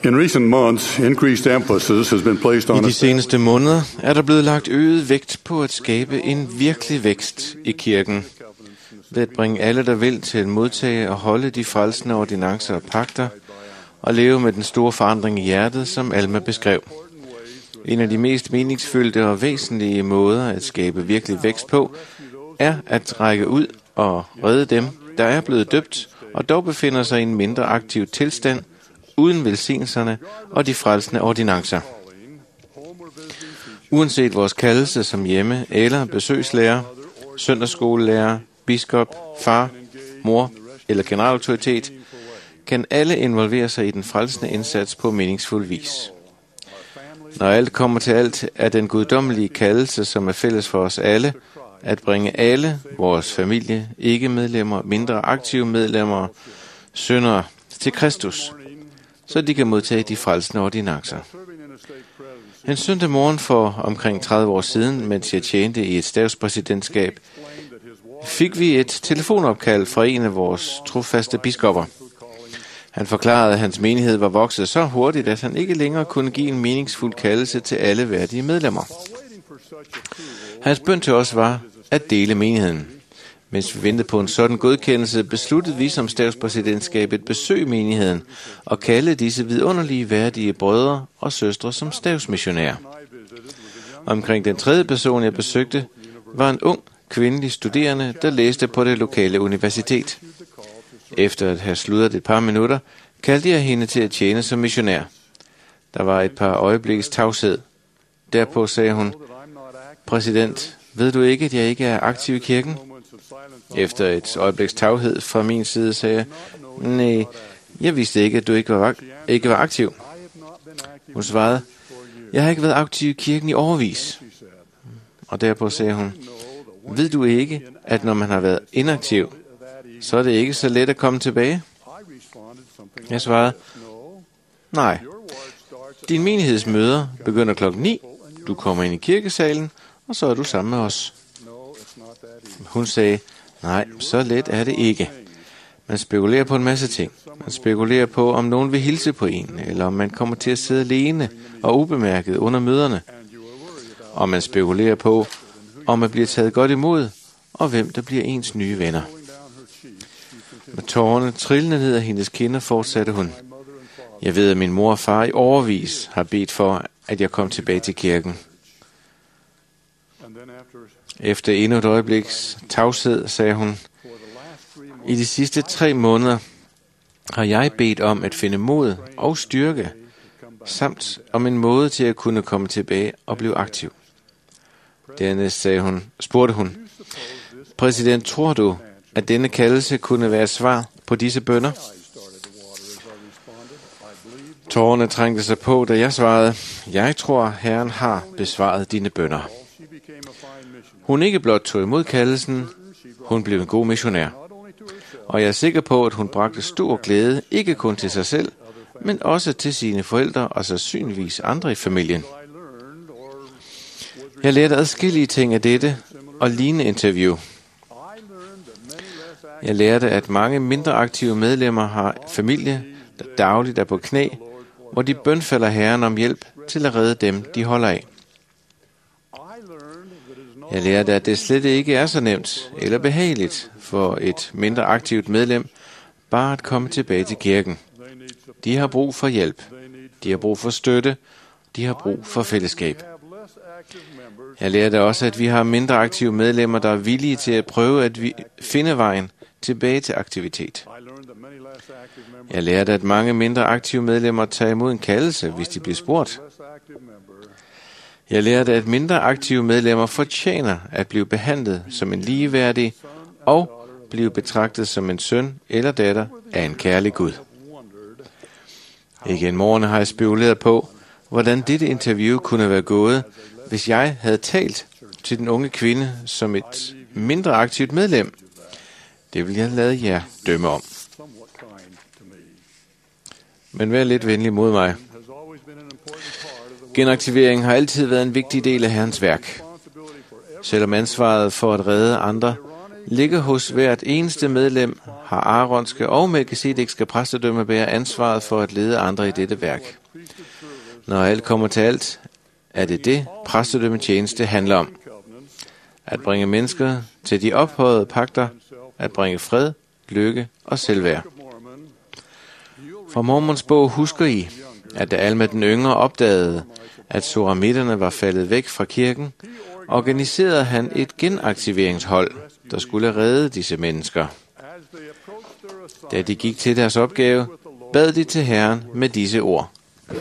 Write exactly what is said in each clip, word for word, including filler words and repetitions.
In recent months, increased emphasis has been placed on I de seneste måneder er der blevet lagt øget vægt på at skabe en virkelig vækst i kirken, ved at bringe alle, der vil, til at modtage og holde de frelsende ordinancer og pagter, og leve med den store forandring i hjertet, som Alma beskrev. En af de mest meningsfyldte og væsentlige måder at skabe virkelig vækst på, er at række ud og redde dem, der er blevet døbt, og dog befinder sig i en mindre aktiv tilstand, uden velsignelserne og de frelsende ordinancer. Uanset vores kaldelse som hjemme- eller besøgslærer, søndagsskolelærer, biskop, far, mor eller generalautoritet, kan alle involvere sig i den frelsende indsats på meningsfuld vis. Når alt kommer til alt, er den guddommelige kaldelse, som er fælles for os alle, at bringe alle vores familie, ikke-medlemmer, mindre aktive medlemmer, syndere til Kristus, så de kan modtage de frelsende ordinancer. En søndag morgen for omkring tredive år siden, mens jeg tjente i et stavspræsidentskab, fik vi et telefonopkald fra en af vores trofaste biskopper. Han forklarede, at hans menighed var vokset så hurtigt, at han ikke længere kunne give en meningsfuld kaldelse til alle værdige medlemmer. Hans bøn til os var at dele menigheden. Mens vi ventede på en sådan godkendelse, besluttede vi som stavspræsidentskab et besøg menigheden og kalde disse vidunderlige værdige brødre og søstre som stavsmissionærer. Omkring den tredje person, jeg besøgte, var en ung kvindelig studerende, der læste på det lokale universitet. Efter at have sludret et par minutter, kaldte jeg hende til at tjene som missionær. Der var et par øjebliks tavshed. Derpå sagde hun, præsident, ved du ikke, at jeg ikke er aktiv i kirken? Efter et øjebliks tavshed fra min side sagde jeg, nej, jeg vidste ikke, at du ikke var, ikke var aktiv. Hun svarede, jeg har ikke været aktiv i kirken i årevis. Og derpå sagde hun, ved du ikke, at når man har været inaktiv, så er det ikke så let at komme tilbage? Jeg svarede, nej, din menighedsmøder begynder klokken ni, du kommer ind i kirkesalen, og så er du sammen med os. Hun sagde, nej, så let er det ikke. Man spekulerer på en masse ting. Man spekulerer på, om nogen vil hilse på en, eller om man kommer til at sidde alene og ubemærket under møderne. Og man spekulerer på, om man bliver taget godt imod, og hvem der bliver ens nye venner. Med tårerne trillende ned af hendes kinder fortsatte hun. Jeg ved, at min mor og far i årevis har bedt for, at jeg kom tilbage til kirken. Efter endnu et øjebliks tavshed sagde hun, i de sidste tre måneder har jeg bedt om at finde mod og styrke, samt om en måde til at kunne komme tilbage og blive aktiv. Dernæst sagde hun, spurgte hun, præsident, tror du, at denne kaldelse kunne være svar på disse bønner? Tårerne trængte sig på, da jeg svarede, jeg tror, Herren har besvaret dine bønner. Hun ikke blot tog imod kaldelsen, hun blev en god missionær. Og jeg er sikker på, at hun bragte stor glæde, ikke kun til sig selv, men også til sine forældre og sandsynligvis andre i familien. Jeg lærte adskillige ting af dette og lignende interview. Jeg lærte, at mange mindre aktive medlemmer har familie, der dagligt er på knæ, hvor de bønfalder Herren om hjælp til at redde dem, de holder af. Jeg lærte, at det slet ikke er så nemt eller behageligt for et mindre aktivt medlem bare at komme tilbage til kirken. De har brug for hjælp. De har brug for støtte. De har brug for fællesskab. Jeg lærte også, at vi har mindre aktive medlemmer, der er villige til at prøve at vi finde vejen tilbage til aktivitet. Jeg lærte, at mange mindre aktive medlemmer tager imod en kaldelse, hvis de bliver spurgt. Jeg lærte, at mindre aktive medlemmer fortjener at blive behandlet som en ligeværdig og blive betragtet som en søn eller datter af en kærlig Gud. Igen morgen har jeg spekuleret på, hvordan dette interview kunne være gået, hvis jeg havde talt til den unge kvinde som et mindre aktivt medlem. Det vil jeg lade jer dømme om. Men vær lidt venlig mod mig. Genaktivering har altid været en vigtig del af Herrens værk. Selvom ansvaret for at redde andre ligger hos hvert eneste medlem, har Aaronske og Melkisedekske præstedømme bære ansvaret for at lede andre i dette værk. Når alt kommer til alt, er det det, præstedømmetjeneste handler om. At bringe mennesker til de ophøjede pagter, at bringe fred, lykke og selvværd. Fra Mormons bog husker I, at da Alma den Yngre opdagede, at soramitterne var faldet væk fra kirken, organiserede han et genaktiveringshold, der skulle redde disse mennesker. Da de gik til deres opgave, bad de til Herren med disse ord.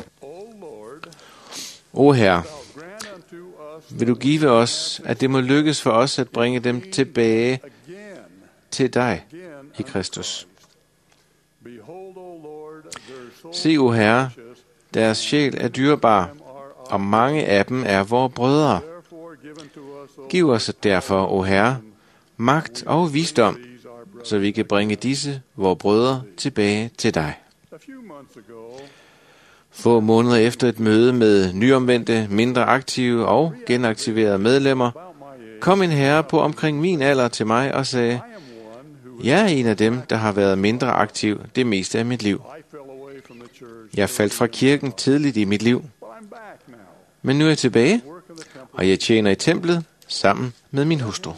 O Herre, vil du give os, at det må lykkes for os at bringe dem tilbage til dig i Kristus. Se, o Herre, deres sjæl er dyrebar, og mange af dem er vores brødre. Giv os derfor, o Herre, magt og visdom, så vi kan bringe disse, vores brødre, tilbage til dig. Få måneder efter et møde med nyomvendte, mindre aktive og genaktiverede medlemmer, kom en herre på omkring min alder til mig og sagde, jeg er en af dem, der har været mindre aktiv det meste af mit liv. Jeg faldt fra kirken tidligt i mit liv, men nu er jeg tilbage, og jeg tjener i templet sammen med min hustru.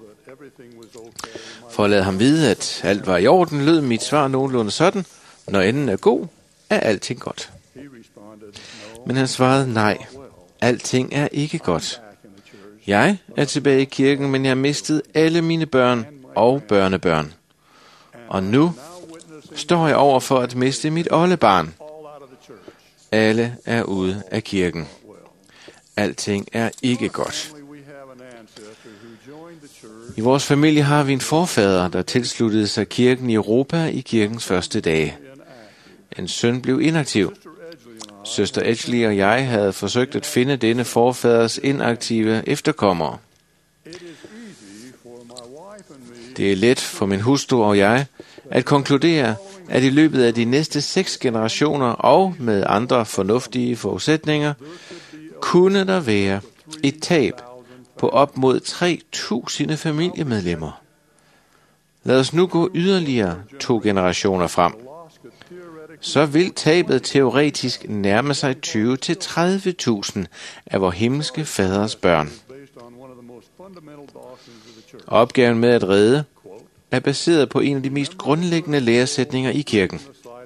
For at lade ham vide, at alt var i orden, lød mit svar nogenlunde sådan, når enden er god, er alting godt. Men han svarede, nej, alting er ikke godt. Jeg er tilbage i kirken, men jeg har mistet alle mine børn og børnebørn. Og nu står jeg over for at miste mit oldebarn. Alle er ude af kirken. Alting er ikke godt. I vores familie har vi en forfader, der tilsluttede sig kirken i Europa i kirkens første dage. En søn blev inaktiv. Søster Edgley og jeg havde forsøgt at finde denne forfaders inaktive efterkommere. Det er let for min hustru og jeg at konkludere, at i løbet af de næste seks generationer og med andre fornuftige forudsætninger, kunne der være et tab på op mod tre tusind familiemedlemmer. Lad os nu gå yderligere to generationer frem. Så vil tabet teoretisk nærme sig tyve til tredive tusind af vor himmelske faders børn. Opgaven med at redde er baseret på en af de mest grundlæggende læresætninger i kirken.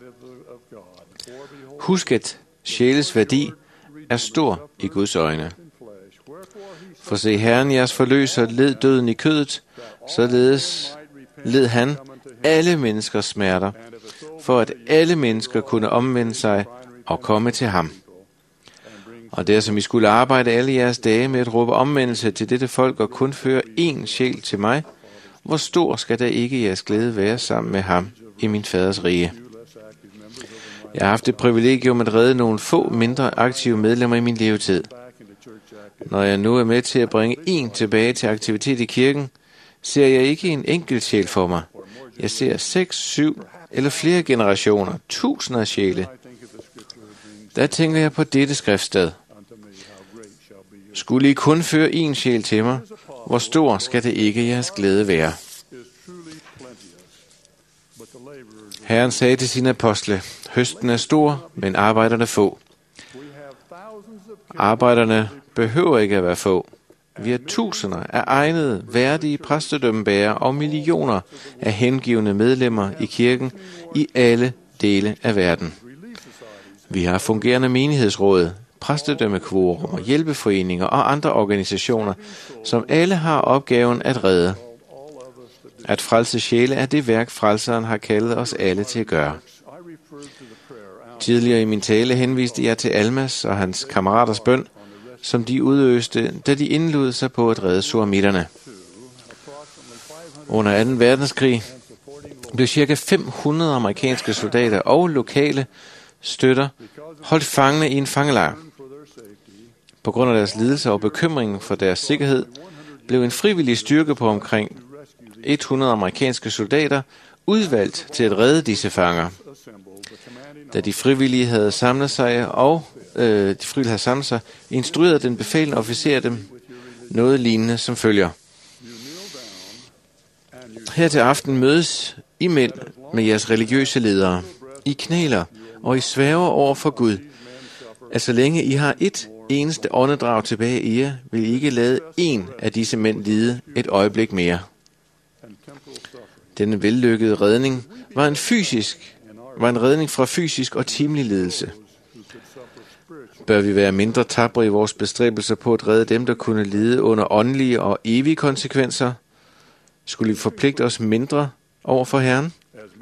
Husk, at sjæles værdi er stor i Guds øjne. For se, Herren jeres forløser led døden i kødet, således led han alle menneskers smerter, for at alle mennesker kunne omvende sig og komme til ham. Og der som I skulle arbejde alle jeres dage med at råbe omvendelse til dette folk og kun føre én sjæl til mig, hvor stor skal da ikke jeres glæde være sammen med ham i min faders rige. Jeg har haft det privilegium at redde nogle få mindre aktive medlemmer i min levetid. Når jeg nu er med til at bringe en tilbage til aktivitet i kirken, ser jeg ikke en enkelt sjæl for mig. Jeg ser seks, syv eller flere generationer, tusinder af sjæle. Der tænker jeg på dette skriftsted. Skulle I kun føre en sjæl til mig, hvor stor skal det ikke jeres glæde være? Herren sagde til sine apostle, høsten er stor, men arbejderne få. Arbejderne behøver ikke at være få. Vi har tusinder af egnede, værdige præstedømmebærere og millioner af hengivne medlemmer i kirken i alle dele af verden. Vi har fungerende menighedsråd, præstedømmekvorum og hjælpeforeninger og andre organisationer, som alle har opgaven at redde. At frelse sjæle er det værk, frelseren har kaldet os alle til at gøre. Tidligere i min tale henviste jeg til Almas og hans kammeraters bøn, som de udøste, da de indlod sig på at redde soramitterne. Under anden verdenskrig blev ca. fem hundrede amerikanske soldater og lokale støtter holdt fangne i en fangelejr. På grund af deres lidelse og bekymring for deres sikkerhed, blev en frivillig styrke på omkring hundrede amerikanske soldater udvalgt til at redde disse fanger. Da de frivillige havde samlet sig, og øh, de frivillige havde samlet sig, instruerede den befalende officer dem noget lignende som følger. Her til aften mødes I mænd med jeres religiøse ledere. I knæler, og I sværger over for Gud, at så længe I har et eneste åndedrag tilbage i jer, vil I ikke lade en af disse mænd lide et øjeblik mere. Denne vellykkede redning var en fysisk, var en redning fra fysisk og timelig lidelse. Bør vi være mindre tabre i vores bestræbelser på at redde dem, der kunne lide under åndelige og evige konsekvenser? Skulle vi forpligte os mindre over for Herren?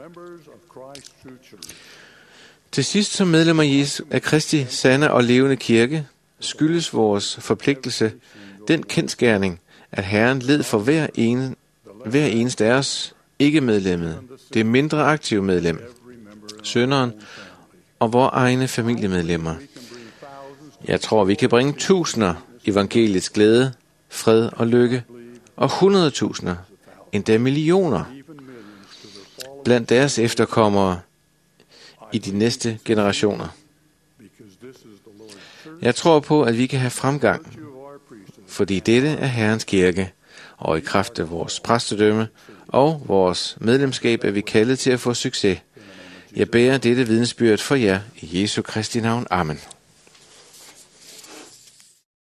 Til sidst som medlemmer Jesu af Kristi sande og levende kirke, skyldes vores forpligtelse den kendsgerning, at Herren led for hver, en, hver eneste af os, ikke medlemmet, det mindre aktive medlem, synderen og vores egne familiemedlemmer. Jeg tror, vi kan bringe tusinder evangeliets glæde, fred og lykke, og hundredtusinder, endda millioner, blandt deres efterkommere i de næste generationer. Jeg tror på, at vi kan have fremgang, fordi dette er Herrens kirke, og i kraft af vores præstedømme og vores medlemskab er vi kaldet til at få succes. Jeg bærer dette vidnesbyrd for jer i Jesu Kristi navn. Amen.